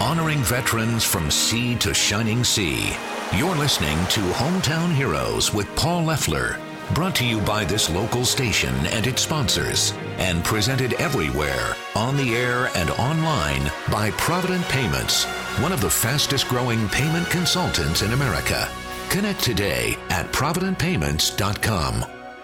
honoring veterans from sea to shining sea. You're listening to Hometown Heroes with Paul Leffler, brought to you by this local station and its sponsors, and presented everywhere, on the air and online, by Provident Payments, one of the fastest growing payment consultants in America. Connect today at providentpayments.com.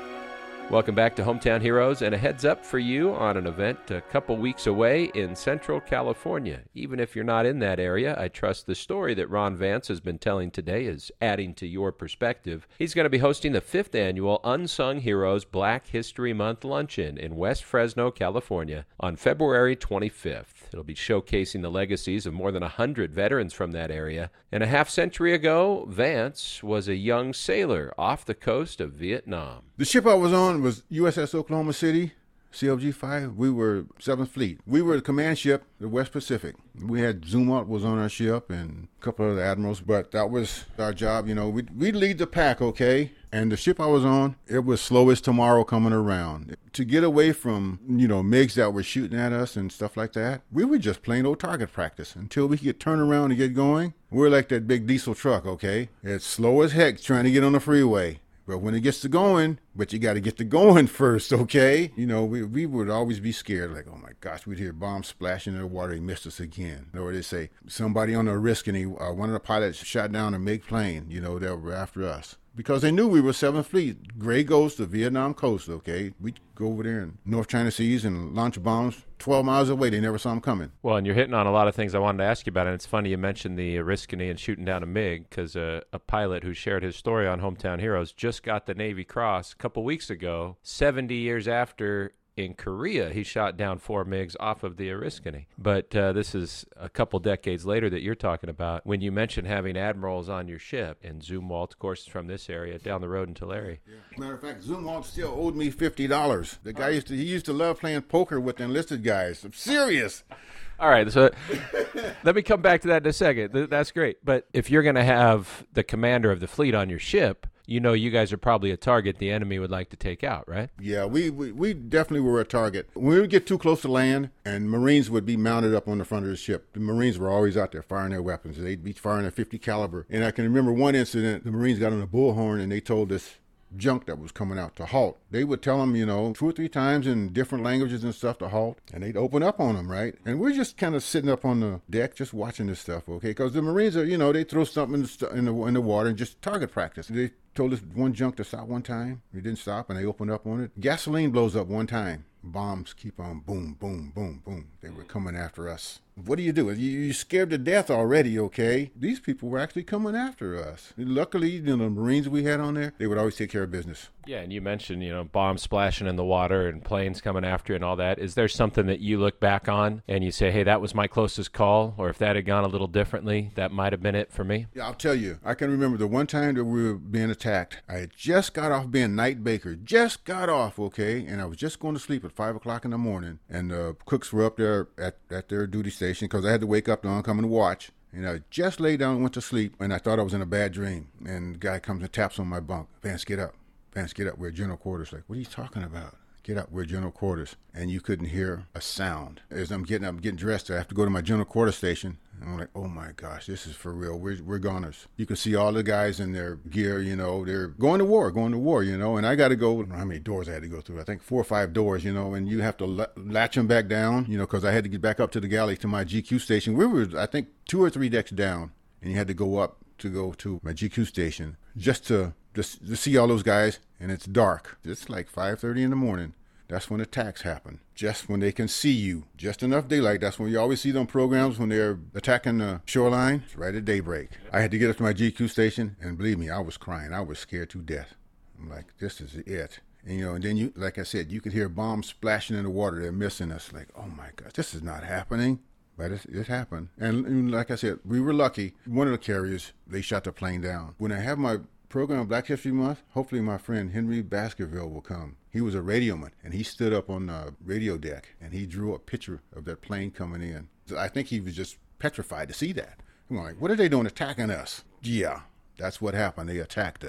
Welcome back to Hometown Heroes, and a heads up for you on an event a couple weeks away in Central California. Even if you're not in that area, I trust the story that Ron Vance has been telling today is adding to your perspective. He's going to be hosting the 5th annual Unsung Heroes Black History Month Luncheon in West Fresno, California on February 25th. It'll be showcasing the legacies of more than 100 veterans from that area. And a half-century ago, Vance was a young sailor off the coast of Vietnam. The ship I was on was USS Oklahoma City, CLG-5. We were 7th Fleet. We were the command ship, the West Pacific. We had Zumwalt was on our ship and a couple of other admirals, but that was our job. You know, we'd lead the pack, okay? And the ship I was on, it was slow as tomorrow coming around. To get away from, MiGs that were shooting at us and stuff like that, we were just plain old target practice until we could turn around and get going. We're like that big diesel truck, okay? It's slow as heck trying to get on the freeway. But when it gets to going, but you got to get to going first, okay? We would always be scared, like, oh my gosh, we'd hear bombs splashing in the water, he missed us again. Or they say, somebody on the Oriskany, one of the pilots shot down a MiG plane, that were after us. Because they knew we were 7th Fleet, Gray Ghost, the Vietnam coast, okay? We'd go over there in North China Seas and launch bombs 12 miles away. They never saw them coming. Well, and you're hitting on a lot of things I wanted to ask you about, and it's funny you mentioned the Oriskany and shooting down a MiG, because a pilot who shared his story on Hometown Heroes just got the Navy Cross a couple weeks ago, 70 years after. In Korea, he shot down 4 MiGs off of the Oriskany. But this is a couple decades later that you're talking about. When you mentioned having admirals on your ship, and Zumwalt, of course, is from this area, down the road in Tulare. Yeah. Matter of fact, Zumwalt still owed me $50. The guy used to love playing poker with the enlisted guys. I'm serious. All right, so let me come back to that in a second. That's great. But if you're going to have the commander of the fleet on your ship, you guys are probably a target the enemy would like to take out, right? Yeah, we definitely were a target. When we would get too close to land, and Marines would be mounted up on the front of the ship, the Marines were always out there firing their weapons. They'd be firing a 50 caliber. And I can remember one incident, the Marines got on a bullhorn, and they told this junk that was coming out to halt. They would tell them, 2 or 3 times in different languages and stuff to halt, and they'd open up on them, right? And we're just kind of sitting up on the deck just watching this stuff, okay? Because the Marines are, they throw something in the water and just target practice. They told us one junk to stop one time. It didn't stop, and they opened up on it. Gasoline blows up one time. Bombs keep on boom, boom, boom, boom. They were coming after us. What do? You're scared to death already, okay? These people were actually coming after us. Luckily, the Marines we had on there, they would always take care of business. Yeah, and you mentioned, bombs splashing in the water and planes coming after you and all that. Is there something that you look back on and you say, hey, that was my closest call, or if that had gone a little differently, that might have been it for me? Yeah, I'll tell you. I can remember the one time that we were being attacked. I had just got off being night baker. Just got off, okay? And I was just going to sleep at 5 o'clock in the morning. And the cooks were up there at their duty station because I had to wake up to oncoming watch. And I just laid down and went to sleep, and I thought I was in a bad dream. And the guy comes and taps on my bunk. Vance, get up. Vance, get up. We're at general quarters. Like, what are you talking about? Get up. We're at general quarters. And you couldn't hear a sound. As I'm getting dressed, I have to go to my general quarters station. And I'm like, oh my gosh, this is for real. We're goners. You can see all the guys in their gear, they're going to war, and I got to go, I don't know how many doors I had to go through. I think 4 or 5 doors, and you have to latch them back down, because I had to get back up to the galley to my GQ station. We were, I think, 2 or 3 decks down, and you had to go up to go to my GQ station just to see all those guys, and it's dark. It's like 5:30 in the morning. That's when attacks happen. Just when they can see you. Just enough daylight. That's when you always see them programs when they're attacking the shoreline. It's right at daybreak. I had to get up to my GQ station, and believe me, I was crying. I was scared to death. I'm like, this is it. And then you, like I said, you could hear bombs splashing in the water. They're missing us. Like, oh my gosh, this is not happening. But it happened. And like I said, we were lucky. One of the carriers, they shot the plane down. When I have my program Black History Month, hopefully my friend Henry Baskerville will come. He was a radioman, and he stood up on the radio deck, and he drew a picture of that plane coming in. I think he was just petrified to see that. I'm like, what are they doing attacking us? Yeah, that's what happened. They attacked us.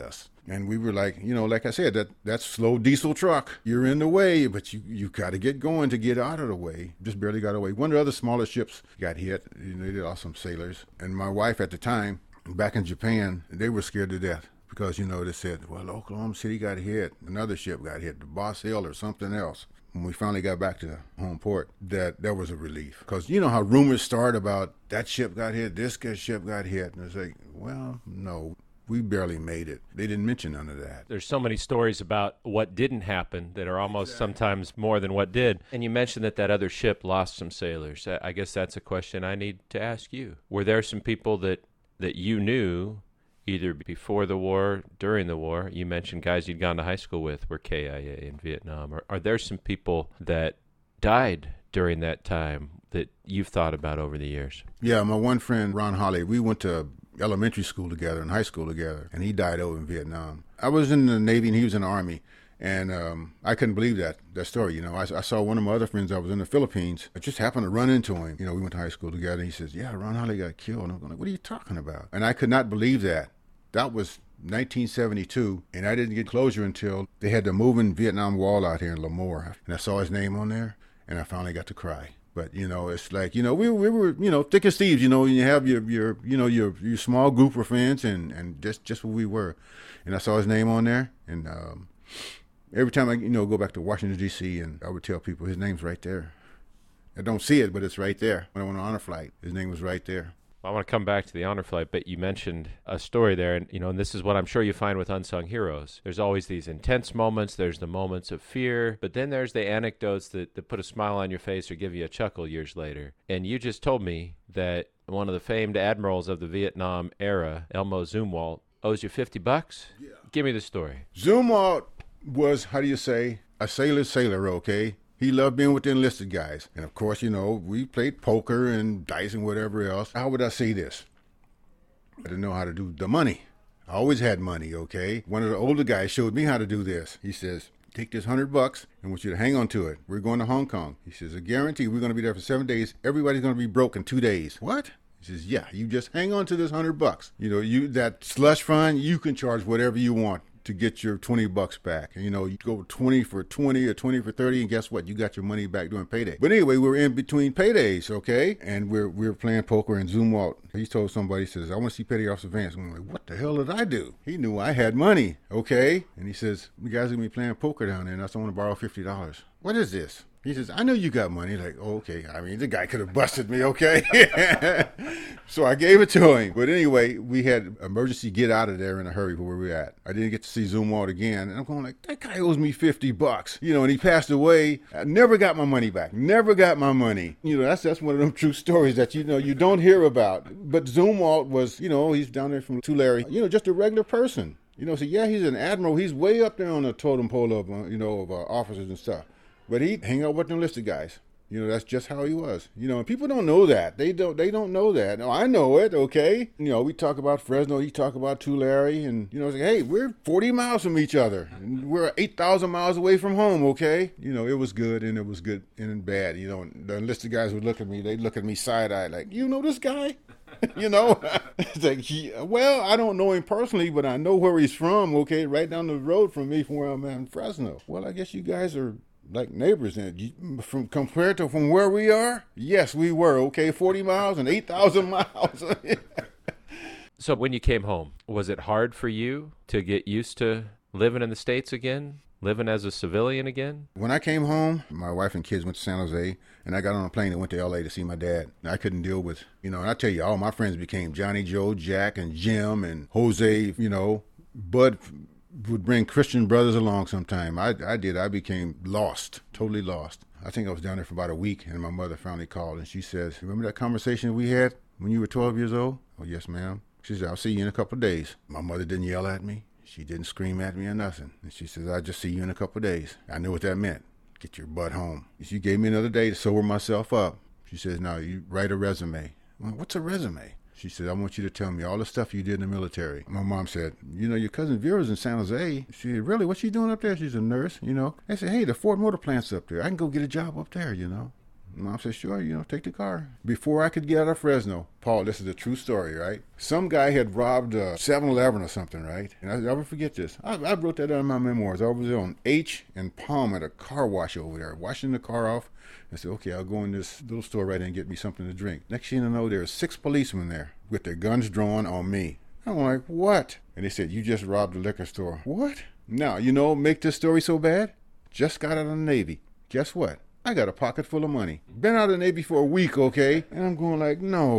And we were like, like I said, that slow diesel truck, you're in the way, but you got to get going to get out of the way. Just barely got away. One of the other smaller ships got hit. They did awesome sailors. And my wife at the time, back in Japan, they were scared to death. Because, they said, well, Oklahoma City got hit. Another ship got hit, the Boss Hill or something else. When we finally got back to home port, that was a relief. Because you know how rumors start about that ship got hit, this ship got hit. And it's like, well, no, we barely made it. They didn't mention none of that. There's so many stories about what didn't happen that are almost sometimes more than what did. And you mentioned that other ship lost some sailors. I guess that's a question I need to ask you. Were there some people that you knew either before the war, during the war? You mentioned guys you'd gone to high school with were KIA in Vietnam. Are there some people that died during that time that you've thought about over the years? Yeah, my one friend, Ron Holly, we went to elementary school together and high school together, and he died over in Vietnam. I was in the Navy and he was in the Army, and I couldn't believe that story. I saw one of my other friends. I was in the Philippines. I just happened to run into him. We went to high school together, and he says, yeah, Ron Holly got killed. And I'm going, what are you talking about? And I could not believe that. That was 1972, and I didn't get closure until they had the moving Vietnam Wall out here in Lemoore, and I saw his name on there, and I finally got to cry. But it's like we were thick as thieves. You have your small group of friends, and just what we were. And I saw his name on there, and every time I go back to Washington D.C. and I would tell people his name's right there. I don't see it, but it's right there. When I went on honor flight, his name was right there. I want to come back to the honor flight, but you mentioned a story there, and and this is what I'm sure you find with unsung heroes. There's always these intense moments, there's the moments of fear, but then there's the anecdotes that put a smile on your face or give you a chuckle years later. And you just told me that one of the famed admirals of the Vietnam era, Elmo Zumwalt, owes you $50? Yeah. Give me the story. Zumwalt was, a sailor's sailor, okay? He loved being with the enlisted guys. And of course, we played poker and dice and whatever else. How would I say this? I didn't know how to do the money. I always had money, okay? One of the older guys showed me how to do this. He says, take this $100 and I want you to hang on to it. We're going to Hong Kong. He says, I guarantee we're going to be there for 7 days. Everybody's going to be broke in 2 days. What? He says, yeah, you just hang on to this $100. That slush fund, you can charge whatever you want to get your $20 back. You go 20 for 20 or 20 for 30, and guess what? You got your money back during payday. But anyway, we're in between paydays, okay? And we're playing poker, and Zumwalt, he told somebody, he says, I want to see Petty Officer Vance. I'm like, what the hell did I do? He knew I had money, okay? And he says, you guys are going to be playing poker down there, and I want to borrow $50. What is this? He says, I know you got money. Like, oh, okay. I mean, the guy could have busted me, okay? So I gave it to him. But anyway, we had emergency get out of there in a hurry for where we were at. I didn't get to see Zumwalt again. And I'm going like, that guy owes me $50. And he passed away. I never got my money back. Never got my money. That's one of them true stories that, you don't hear about. But Zumwalt was, he's down there from Tulare, just a regular person. So yeah, he's an admiral. He's way up there on the totem pole of, of officers and stuff. But he'd hang out with the enlisted guys. That's just how he was. And people don't know that. They don't know that. No, I know it, okay? We talk about Fresno, you talk about Tulare, and, it's like, hey, we're 40 miles from each other. And we're 8,000 miles away from home, okay? It was good, and it was good and bad. The enlisted guys would look at me. They'd look at me side-eyed like, you know this guy? It's like, well, I don't know him personally, but I know where he's from, okay? Right down the road from me from where I'm at in Fresno. Well, I guess you guys are like neighbors, and compared to from where we are, yes, we were, okay, 40 miles and 8,000 miles. So when you came home, was it hard for you to get used to living in the States again, living as a civilian again? When I came home, my wife and kids went to San Jose, and I got on a plane and went to L.A. to see my dad. I couldn't deal with, and I tell you, all my friends became Johnny, Joe, Jack, and Jim, and Jose, Bud would bring Christian brothers along sometime. I did. I became lost, totally lost. I think I was down there for about a week, and my mother finally called, and she says, remember that conversation we had when you were 12 years old? Oh, yes, ma'am. She said, I'll see you in a couple of days. My mother didn't yell at me. She didn't scream at me or nothing. And she says, I'll just see you in a couple of days. I knew what that meant. Get your butt home. She gave me another day to sober myself up. She says, now you write a resume. Well, what's a resume? She said, I want you to tell me all the stuff you did in the military. My mom said, your cousin Vera's in San Jose. She said, really? What's she doing up there? She's a nurse, I said, hey, the Ford Motor Plant's up there. I can go get a job up there, Mom said, sure, take the car. Before I could get out of Fresno, Paul, this is a true story, right? Some guy had robbed a 7-Eleven or something, right? And I'll never forget this. I wrote that down in my memoirs. I was on H and Palm at a car wash over there, washing the car off. I said, okay, I'll go in this little store right there and get me something to drink. Next thing you know, there were 6 policemen there with their guns drawn on me. I'm like, what? And they said, you just robbed the liquor store. What? Now, make this story so bad? Just got out of the Navy. Guess what? I got a pocket full of money. Been out of the Navy for a week, okay? And I'm going like, no.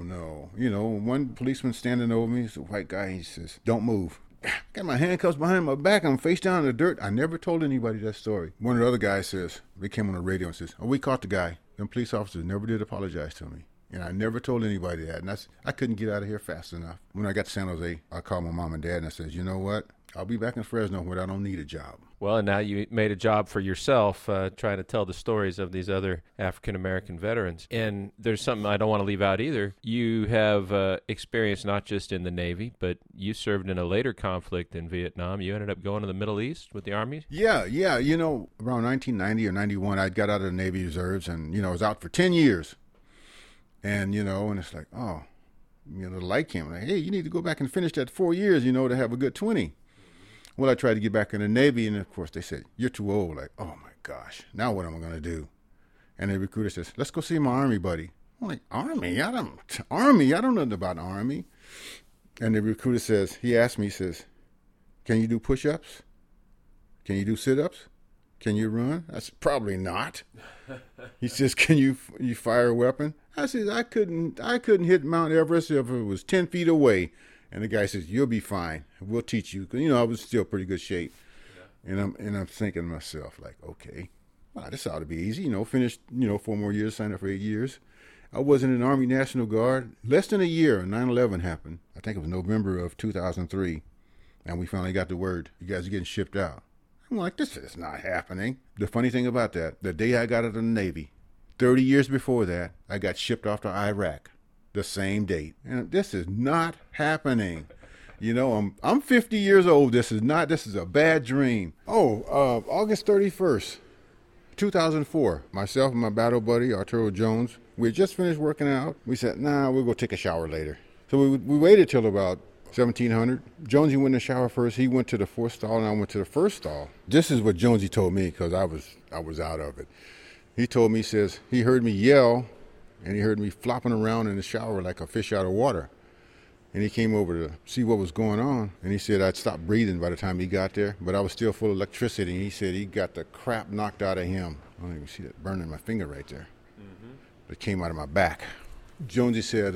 One policeman standing over me, it's a white guy, he says, don't move. Got my handcuffs behind my back, I'm face down in the dirt. I never told anybody that story. One of the other guys says, they came on the radio and says, oh, we caught the guy. Them police officers never did apologize to me. And I never told anybody that. And I couldn't get out of here fast enough. When I got to San Jose, I called my mom and dad and I said, you know what? I'll be back in Fresno where I don't need a job. Well, and now you made a job for yourself trying to tell the stories of these other African-American veterans. And there's something I don't want to leave out either. You have experience not just in the Navy, but you served in a later conflict in Vietnam. You ended up going to the Middle East with the Army? Yeah. Around 1990 or 91, I got out of the Navy Reserves and, I was out for 10 years. And, and it's like, oh, the light came. Like, hey, you need to go back and finish that 4 years, to have a good 20. Well, I tried to get back in the Navy, and of course they said, you're too old. Like, oh my gosh, now what am I going to do? And the recruiter says, let's go see my Army buddy. I'm like, Army? I don't know nothing about Army. And the recruiter he asked me, can you do push-ups? Can you do sit-ups? Can you run? I said, probably not. He says, can you fire a weapon? I said, I couldn't hit Mount Everest if it was 10 feet away. And the guy says, you'll be fine. We'll teach you. Because, I was still pretty good shape. Yeah. And I'm thinking to myself, like, okay, wow, this ought to be easy. Finished, 4 more years, signed up for 8 years. I was in an Army National Guard. Less than a year, 9/11 happened. I think it was November of 2003. And we finally got the word, you guys are getting shipped out. I'm like, this is not happening. The funny thing about that, the day I got out of the Navy, 30 years before that, I got shipped off to Iraq. The same date. And this is not happening. I'm 50 years old. This is a bad dream. August 31st, 2004. Myself and my battle buddy, Arturo Jones, we had just finished working out. We said, we'll go take a shower later. So we waited till about 1700. Jonesy went in the shower first. He went to the 4th stall and I went to the 1st stall. This is what Jonesy told me because I was out of it. He told me, he heard me yell and he heard me flopping around in the shower like a fish out of water. And he came over to see what was going on. And he said I'd stopped breathing by the time he got there, but I was still full of electricity. And he said he got the crap knocked out of him. I don't even see that burning my finger right there. Mm-hmm. But it came out of my back. Jonesy said,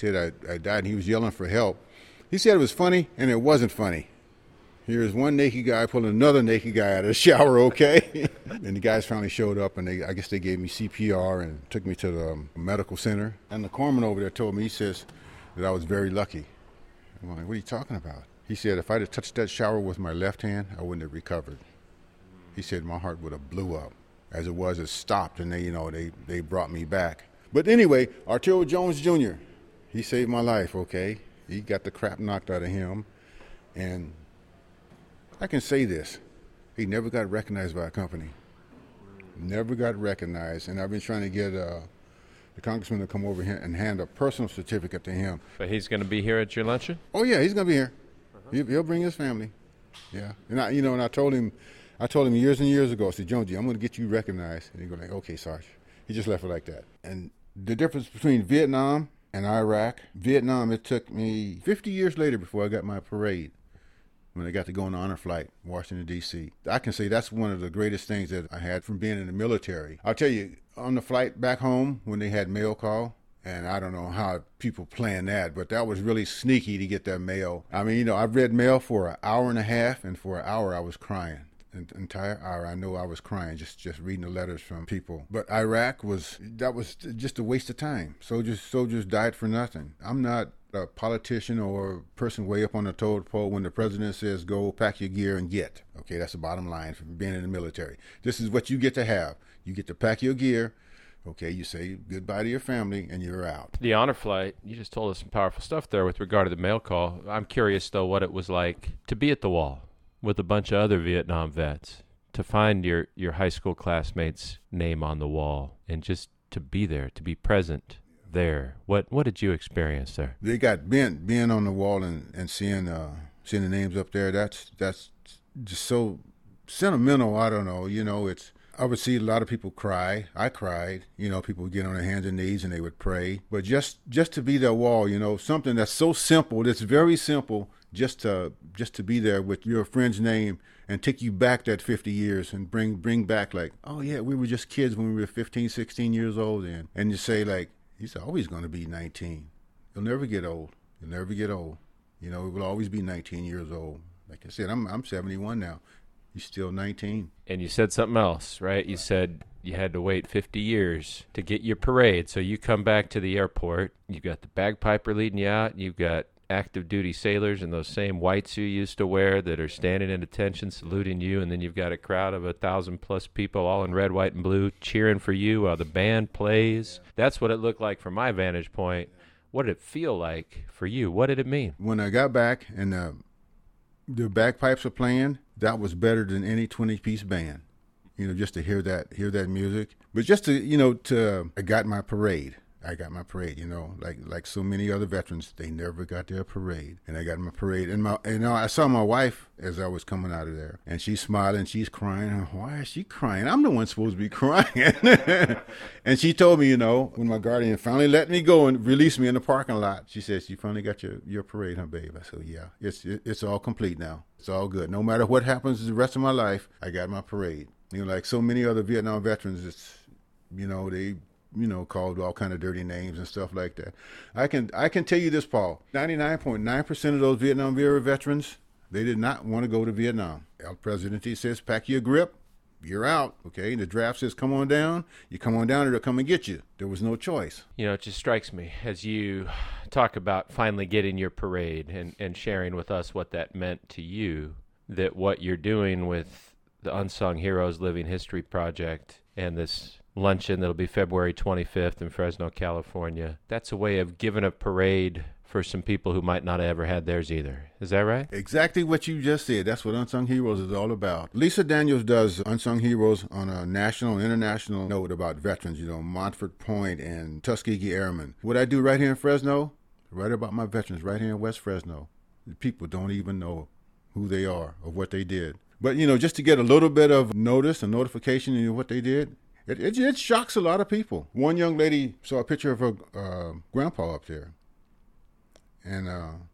I died and he was yelling for help. He said it was funny and it wasn't funny. Here's one naked guy pulling another naked guy out of the shower, okay? And the guys finally showed up, and I guess they gave me CPR and took me to the medical center. And the corpsman over there told me, he says that I was very lucky. I'm like, what are you talking about? He said if I'd have touched that shower with my left hand, I wouldn't have recovered. He said my heart would have blew up. As it was, it stopped, and they brought me back. But anyway, Arturo Jones Jr., he saved my life, okay? He got the crap knocked out of him, and I can say this. He never got recognized by a company. Never got recognized. And I've been trying to get the congressman to come over here and hand a personal certificate to him. But he's going to be here at your luncheon? Oh, yeah, he's going to be here. Uh-huh. He'll bring his family. Yeah. And I told him years and years ago, I said, Jonesy, I'm going to get you recognized. And he goes like, okay, Sarge. He just left it like that. And the difference between Vietnam and Iraq, Vietnam, it took me 50 years later before I got my parade. When I got to go on the honor flight, Washington, D.C. I can say that's one of the greatest things that I had from being in the military. I'll tell you, on the flight back home, when they had mail call, and I don't know how people plan that, but that was really sneaky to get that mail. I mean, I've read mail for an hour and a half, and for an hour I was crying. An entire hour, I know I was crying just reading the letters from people. But Iraq was just a waste of time. Soldiers died for nothing. I'm not a politician or a person way up on the totem pole when the president says go pack your gear and get. Okay, that's the bottom line for being in the military. This is what you get to have. You get to pack your gear. Okay, you say goodbye to your family and you're out. The honor flight, you just told us some powerful stuff there with regard to the mail call. I'm curious, though, what it was like to be at the wall with a bunch of other Vietnam vets, to find your high school classmates' name on the wall and just to be there, to be present there. What did you experience there? They got being on the wall and seeing the names up there. That's just so sentimental. I don't know. I would see a lot of people cry. I cried. People would get on their hands and knees and they would pray. But just to be that wall, something that's so simple, that's very simple, just to be there with your friend's name and take you back that 50 years and bring back like, oh yeah, we were just kids when we were 15, 16 years old then. And you say like, he's always going to be 19. He'll never get old. He'll never get old. He will always be 19 years old. Like I said, I'm 71 now. He's still 19. And you said something else, right? You said you had to wait 50 years to get your parade. So you come back to the airport. You've got the bagpiper leading you out. You've got active duty sailors in those same whites you used to wear that are standing at attention saluting you. And then you've got a crowd of 1,000+ people all in red, white, and blue cheering for you while the band plays. That's what it looked like from my vantage point. What did it feel like for you? What did it mean? When I got back and the bagpipes are playing, that was better than any 20-piece band. Just to hear that music. But just to I got my parade. Like so many other veterans, they never got their parade. And I got my parade. And I saw my wife as I was coming out of there. And she's smiling, she's crying. Why is she crying? I'm the one supposed to be crying. And she told me, when my guardian finally let me go and released me in the parking lot, she says, you finally got your parade, huh, babe? I said, yeah, it's all complete now. It's all good. No matter what happens the rest of my life, I got my parade. Like so many other Vietnam veterans, it's, they called all kind of dirty names and stuff like that. I can tell you this, Paul. 99.9% of those Vietnam era veterans, they did not want to go to Vietnam. El Presidente says, pack your grip, you're out, okay? And the draft says, come on down. You come on down, or they'll come and get you. There was no choice. It just strikes me as you talk about finally getting your parade and sharing with us what that meant to you, that what you're doing with the Unsung Heroes Living History Project and this luncheon that'll be February 25th in Fresno, California, that's a way of giving a parade for some people who might not have ever had theirs either. Is that right? Exactly what you just said. That's what Unsung Heroes is all about. Lisa Daniels does Unsung Heroes on a national and international note about veterans, Montford Point and Tuskegee Airmen. What I do right here in Fresno, write about my veterans right here in West Fresno. People don't even know who they are or what they did. But, just to get a little bit of notice and notification of what they did, it shocks a lot of people. One young lady saw a picture of her grandpa up there. And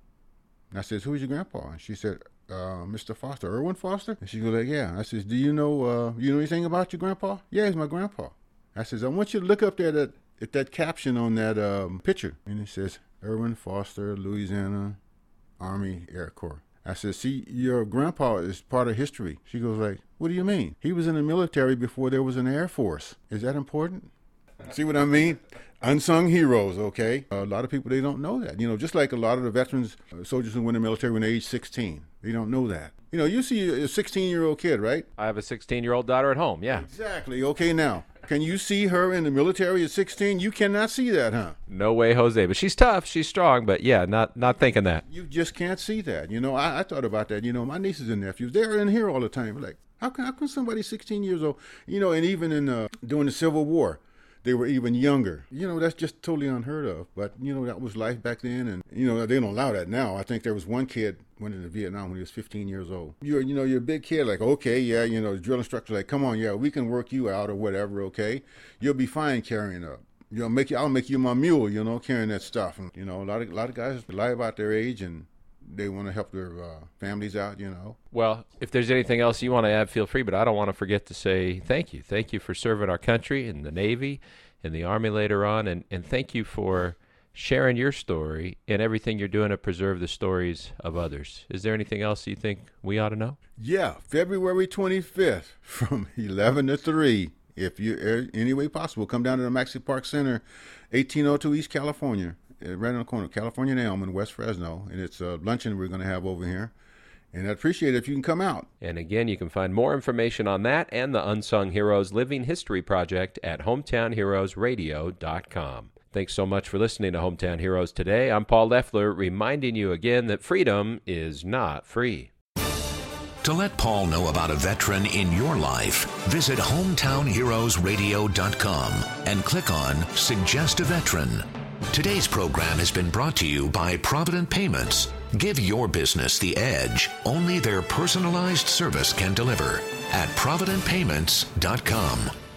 I says, who's your grandpa? And she said, Mr. Foster, Irwin Foster? And she goes like, yeah. I says, do you know anything about your grandpa? Yeah, he's my grandpa. I says, I want you to look up there at that caption on that picture. And it says, Irwin Foster, Louisiana Army Air Corps. I said, see, your grandpa is part of history. She goes like, what do you mean? He was in the military before there was an Air Force. Is that important? See what I mean? Unsung heroes, okay? A lot of people, they don't know that. Just like a lot of the veterans, soldiers who went in the military when they age 16. They don't know that. You see a 16-year-old kid, right? I have a 16-year-old daughter at home, yeah. Exactly. Okay, now, can you see her in the military at 16? You cannot see that, huh? No way, Jose. But she's tough. She's strong. But, yeah, not thinking that. You just can't see that. I thought about that. My nieces and nephews, they're in here all the time. Like, how can somebody 16 years old, and even in during the Civil War, they were even younger. That's just totally unheard of. But, that was life back then. And, they don't allow that now. I think there was one kid went into Vietnam when he was 15 years old. You're a big kid, like, okay, yeah, the drill instructor, like, come on, yeah, we can work you out or whatever, okay? You'll be fine carrying up. I'll make you my mule, carrying that stuff. And, a lot of guys lie about their age and they want to help their families out, Well, if there's anything else you want to add, feel free, but I don't want to forget to say thank you. Thank you for serving our country in the Navy, in the Army later on, and thank you for sharing your story and everything you're doing to preserve the stories of others. Is there anything else you think we ought to know? Yeah, February 25th from 11 to 3. If you any way possible, come down to the Maxey Park Center, 1802 East California. Right on the corner, California and Elm in West Fresno. And it's a luncheon we're going to have over here. And I'd appreciate it if you can come out. And again, you can find more information on that and the Unsung Heroes Living History Project at hometownheroesradio.com. Thanks so much for listening to Hometown Heroes today. I'm Paul Leffler, reminding you again that freedom is not free. To let Paul know about a veteran in your life, visit hometownheroesradio.com and click on Suggest a Veteran. Today's program has been brought to you by Provident Payments. Give your business the edge only their personalized service can deliver at providentpayments.com.